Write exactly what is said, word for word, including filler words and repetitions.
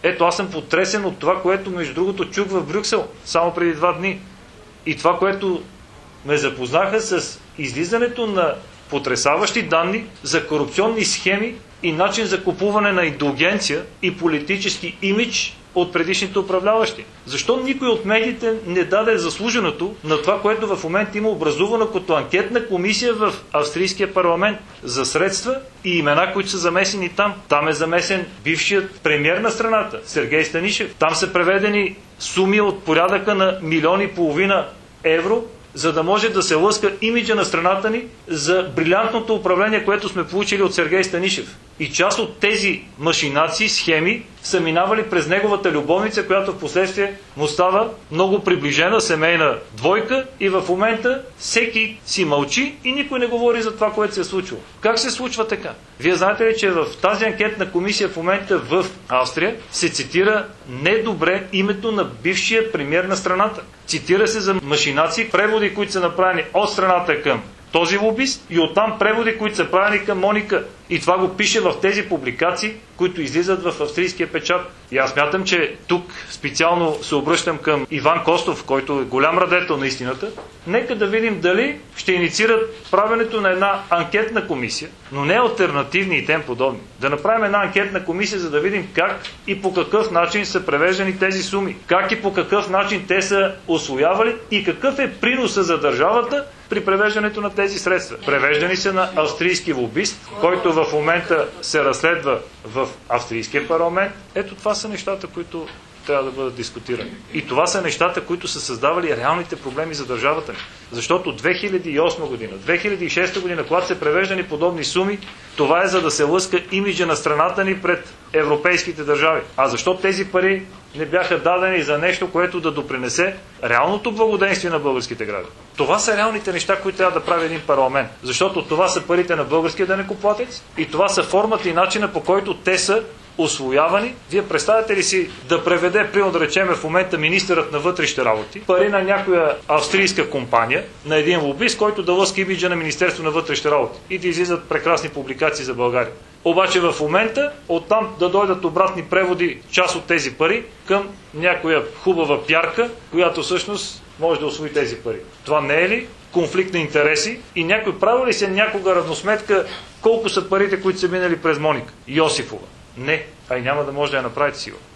Ето, аз съм потресен от това, което между другото чух в Брюксел, само преди два дни. И това, което ме запознаха с излизането на потресаващи данни за корупционни схеми и начин за купуване на индулгенция и политически имидж от предишните управляващи. Защо никой от медиите не даде заслуженото на това, което в момента има образувано като анкетна комисия в австрийския парламент за средства и имена, които са замесени там? Там е замесен бившият премиер на страната, Сергей Станишев. Там са преведени суми от порядъка на милион и половина евро, за да може да се лъска имиджа на страната ни за брилянтното управление, което сме получили от Сергей Станишев. И част от тези машинации, схеми са минавали през неговата любовница, която в последствие му става много приближена семейна двойка и в момента всеки си мълчи и никой не говори за това, което се е случило. Как се случва така? Вие знаете ли, че в тази анкетна комисия в момента в Австрия се цитира недобре името на бившия премиер на страната. Цитира се за машинации, преводи, които са направени от страната към този лобист и оттам преводи, които са правени към Моника. И това го пише в тези публикации, които излизат в австрийския печат. И аз смятам, че тук специално се обръщам към Иван Костов, който е голям радетел на истината. Нека да видим дали ще инициират правенето на една анкетна комисия, но не алтернативни и тем подобни. Да направим една анкетна комисия, за да видим как и по какъв начин са превеждани тези суми. Как и по какъв начин те са усвоявали и какъв е приноса за държавата при превеждането на тези средства. Превеждани са на австрийски лобист, който в момента се разследва в австрийския парламент. Ето това са нещата, които трябва да бъдат дискутирани. И това са нещата, които са създавали реалните проблеми за държавата ни. Защото две хиляди и осма година, две хиляди и шеста година, когато са превеждани подобни суми, това е за да се лъска имиджа на страната ни пред европейските държави. А защо тези пари не бяха дадени за нещо, което да допринесе реалното благоденствие на българските граждани? Това са реалните неща, които трябва да прави един парламент. Защото това са парите на българския данъкоплатец и това са формата и начина, по който те са усвоявани. Вие представяте ли си да преведе, примерно да речем в момента министърът на вътрешните работи, пари на някоя австрийска компания, на един лобист, който да лъска имиджа на Министерство на вътрешните работи и да излизат прекрасни публикации за България. Обаче в момента оттам да дойдат обратни преводи част от тези пари към някоя хубава пярка, която всъщност може да усвои тези пари. Това не е ли конфликт на интереси? И някой прави ли се някога равносметка колко са парите, които са минали през Моника Йосифова? Не, а и няма да може да я направите сигурно.